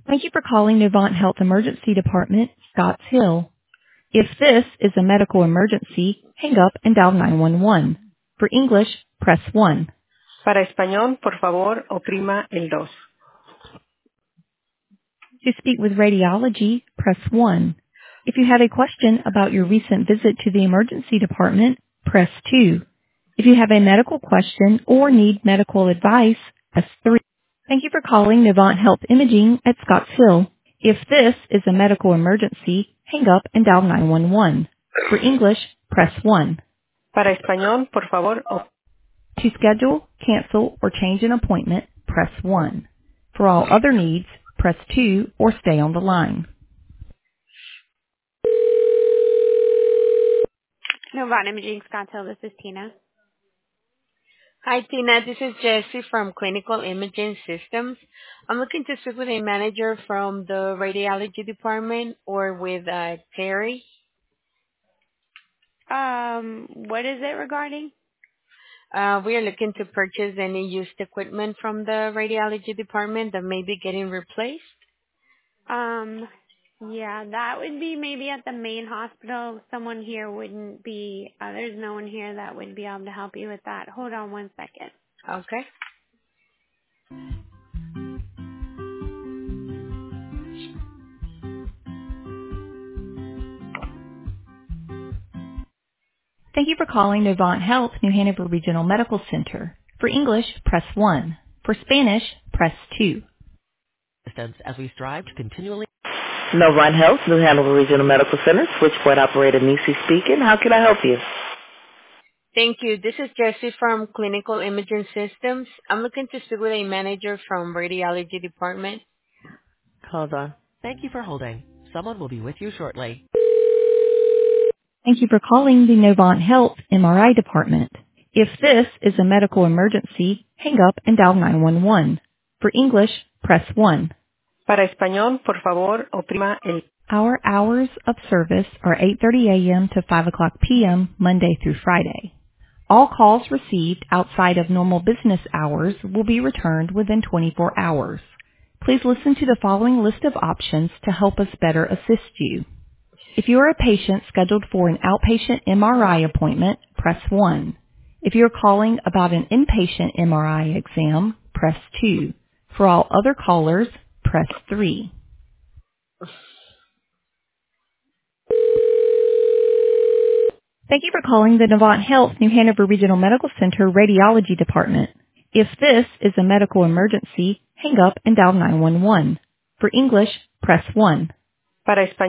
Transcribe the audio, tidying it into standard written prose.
Thank you for calling Novant Health Emergency Department, Scotts Hill. If this is a medical emergency, hang up and dial 911. For English, press 1. Para español, por favor, oprima el dos. To speak with radiology, press 1. If you have a question about your recent visit to the emergency department, press 2. If you have a medical question or need medical advice, press 3. Thank you for calling Novant Health Imaging at Scotts Hill. If this is a medical emergency, hang up and dial 911. For English, press 1. Para español, por favor, To schedule, cancel, or change an appointment, press 1. For all other needs, press 2 or stay on the line. Novant Imaging, Scotts Hill, this is Tina. Hi, Tina. This is Jessie from Clinical Imaging Systems. I'm looking to speak with a manager from the radiology department or with Terry. What is it regarding? We are looking to purchase any used equipment from the radiology department that may be getting replaced. Yeah, that would be maybe at the main hospital. Someone here wouldn't be, there's no one here that would be able to help you with that. Hold on one second. Okay. Thank you for calling Novant Health, New Hanover Regional Medical Center. For English, press 1. For Spanish, press 2. As we strive to continually. Novant Health, New Hanover Regional Medical Center, switchboard operator Nisi speaking. How can I help you? Thank you. This is Jessie from Clinical Imaging Systems. I'm looking to speak with a manager from radiology department. Hold on. Thank you for holding. Someone will be with you shortly. Thank you for calling the Novant Health MRI department. If this is a medical emergency, hang up and dial 911. For English, press 1. para español, por favor, oprima el. Our hours of service are 8:30 a.m. to 5 o'clock p.m. Monday through Friday. All calls received outside of normal business hours will be returned within 24 hours. Please listen to the following list of options to help us better assist you. If you are a patient scheduled for an outpatient MRI appointment, press 1. If you're calling about an inpatient MRI exam, press 2. For all other callers, press 3. Thank you for calling the Novant Health New Hanover Regional Medical Center Radiology Department. If this is a medical emergency, hang up and dial 911. For English, press 1. Para español.